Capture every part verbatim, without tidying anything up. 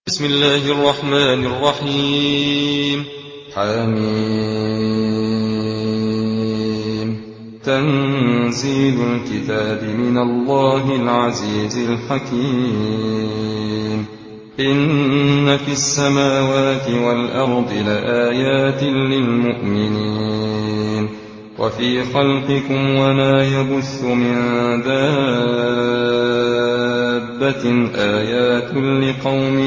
بسم الله الرحمن الرحيم. حميم. تنزيل الكتاب من الله العزيز الحكيم. إن في السماوات والأرض لآيات للمؤمنين وفي خلقكم وما يبث من دابة آيات لقوم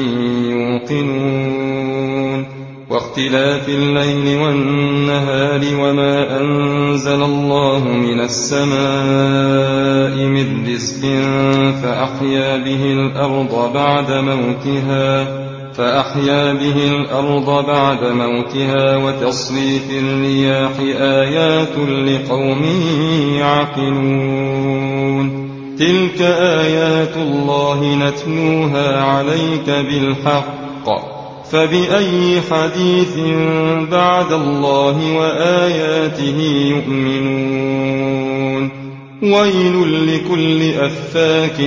يوقنون واختلاف الليل والنهار وما أنزل الله من السماء من رزق فأحيا به الأرض بعد موتها فأحيا به الأرض بعد موتها وتصريف الرياح آيات لقوم يعقلون تلك آيات الله نتلوها عليك بالحق فبأي حديث بعد الله وآياته يؤمنون ويل لكل أفاك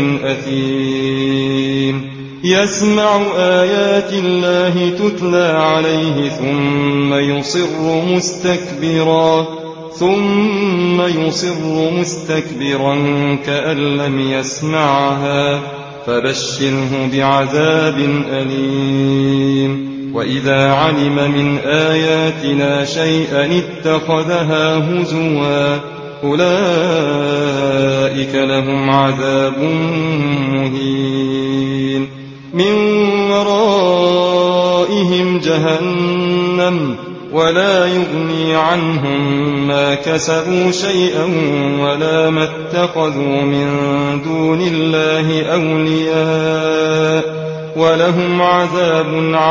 أثيم يسمع آيات الله تتلى عليه ثم يصر مستكبرا ثم يصر مستكبرا كأن لم يسمعها فبشره بعذاب أليم وإذا علم من آياتنا شيئا اتخذها هزوا أولئك لهم عذاب مهين من ورائهم جهنم ولا يغني عنهم ما كسبوا شيئا ولا ما اتخذوا من دون الله أولياء ولهم عذاب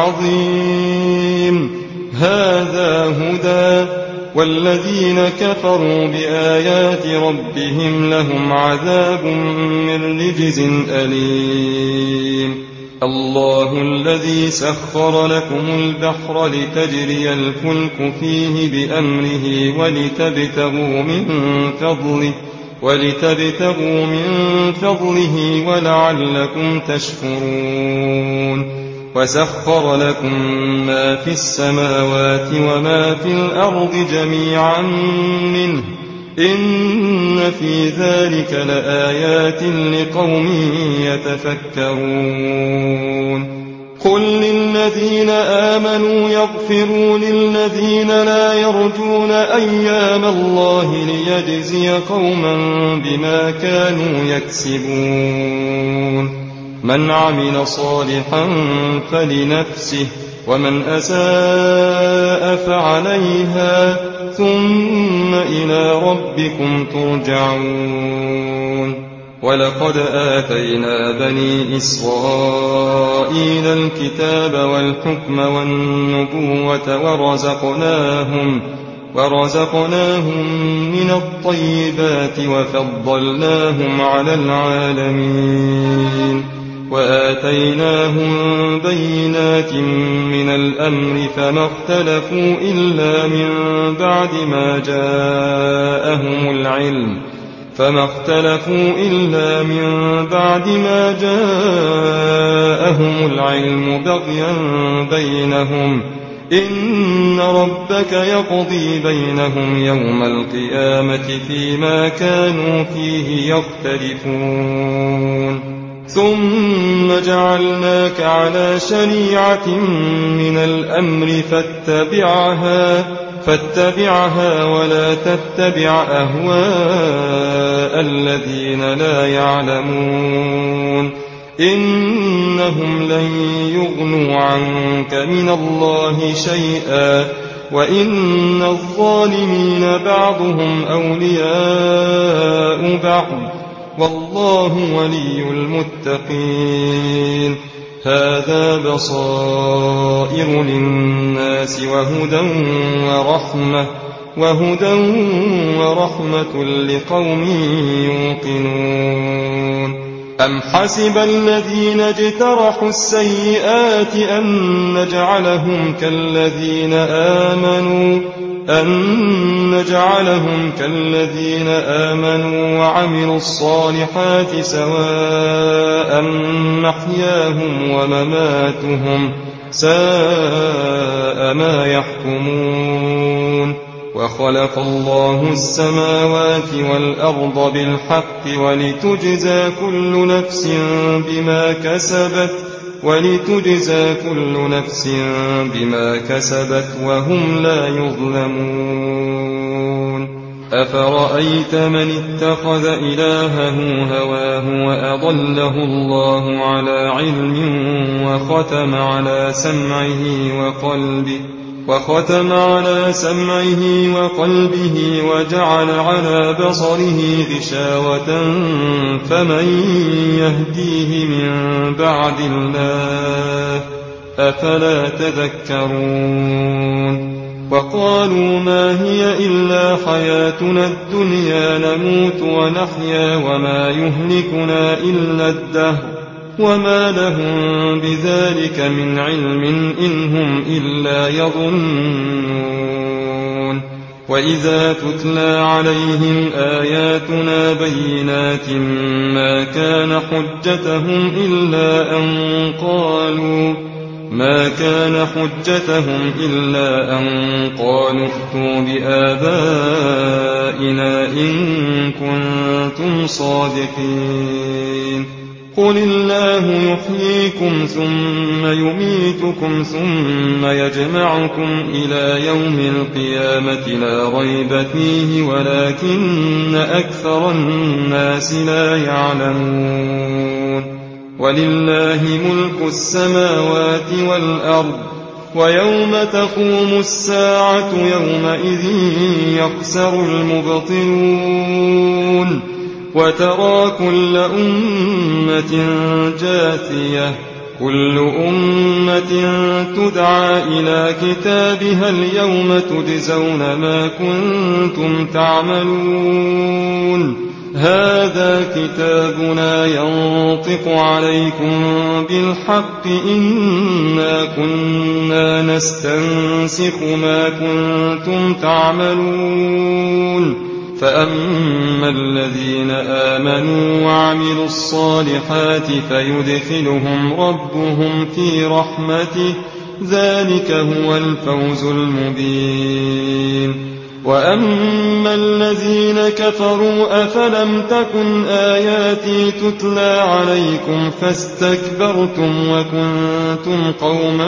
عظيم هذا هدى والذين كفروا بآيات ربهم لهم عذاب من رجز أليم الله الذي سخر لكم البحر لتجري الفلك فيه بأمره ولتبتغوا من فضله ولتبتغوا من فضله ولعلكم تشكرون وسخر لكم ما في السماوات وما في الأرض جميعا منه إن في ذلك لآيات لقوم يتفكرون قل للذين آمنوا يغفروا للذين لا يرجون أيام الله ليجزي قوما بما كانوا يكسبون من عمل صالحا فلنفسه ومن أساء فعليها ثم إلى ربكم ترجعون ولقد آتينا بني إسرائيل الكتاب والحكم والنبوة ورزقناهم ورزقناهم من الطيبات وفضلناهم على العالمين وآتيناهم بينات من الأمر فما اختلفوا إلا من بعد ما جاءهم العلم فما اختلفوا إلا من بعد ما جاءهم العلم بغيا بينهم إن ربك يقضي بينهم يوم القيامة فيما كانوا فيه يختلفون ثم جعلناك على شريعة من الأمر فاتبعها فاتبعها ولا تتبع أهواء الذين لا يعلمون إنهم لن يغنوا عنك من الله شيئا وإن الظالمين بعضهم أولياء بعض والله ولي المتقين هذا بصائر للناس وهدى ورحمة وهدى ورحمة لقوم يوقنون أم حسب الذين اجترحوا السيئات أن نجعلهم كالذين آمنوا أن نجعلهم كالذين آمنوا وعملوا الصالحات سواء محياهم ومماتهم ساء ما يحكمون وخلق الله السماوات والأرض بالحق ولتجزى كل نفس بما كسبت ولتجزى كل نفس بما كسبت وهم لا يظلمون أفرأيت من اتخذ إلهه هواه وأضله الله على علم وختم على سمعه وقلبه وختم على سمعه وقلبه وجعل على بصره غشاوة فمن يهديه من بعد الله أفلا تذكرون وقالوا ما هي إلا حياتنا الدنيا نموت ونحيا وما يهلكنا إلا الدهر وما لهم بذلك من علم إن هم إلا يظنون وإذا تتلى عليهم آياتنا بينات ما كان حجتهم إلا أن قالوا ما كان حجتهم إلا أن قالوا ائتوا بآبائنا إن كنتم صادقين قل الله يحييكم ثم يميتكم ثم يجمعكم إلى يوم القيامة لا ريب فيه ولكن أكثر الناس لا يعلمون ولله ملك السماوات والأرض ويوم تقوم الساعة يومئذ يخسر المبطلون وترى كل أمة جاثية كل أمة تدعى إلى كتابها اليوم تجزون ما كنتم تعملون هذا كتابنا ينطق عليكم بالحق إنا كنا نستنسخ ما كنتم تعملون فأما الذين آمنوا وعملوا الصالحات فيدخلهم ربهم في رحمته ذلك هو الفوز المبين وأما الذين كفروا أفلم تكن آياتي تتلى عليكم فاستكبرتم وكنتم قوما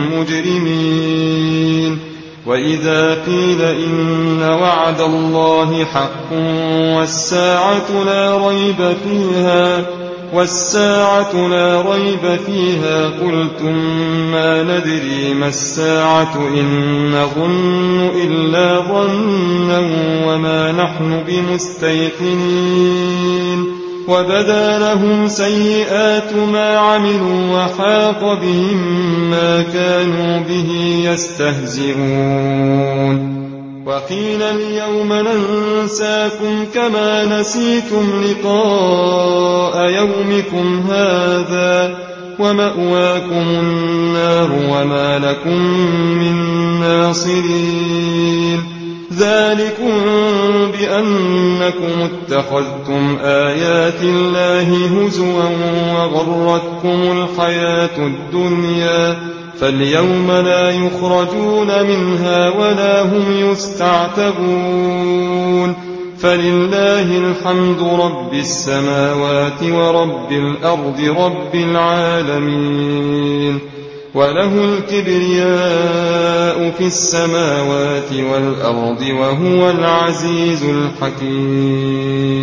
مجرمين وإذا قيل إن وعد الله حق والساعة لا ريب فيها والساعة لا ريب فيها قلتم ما ندري ما الساعة إن نظن إلا ظنا وما نحن بمستيقنين وبدا لهم سيئات ما عملوا وحاق بهم ما كانوا به يستهزئون وقيل اليوم ننساكم كما نسيتم لقاء يومكم هذا ومأواكم النار وما لكم من ناصرين ذلكم بأنكم اتخذتم آيات الله هزوا وغرتكم الحياة الدنيا فاليوم لا يخرجون منها ولا هم يستعتبون فلله الحمد رب السماوات ورب الأرض رب العالمين وله الكبرياء في السماوات والأرض وهو العزيز الحكيم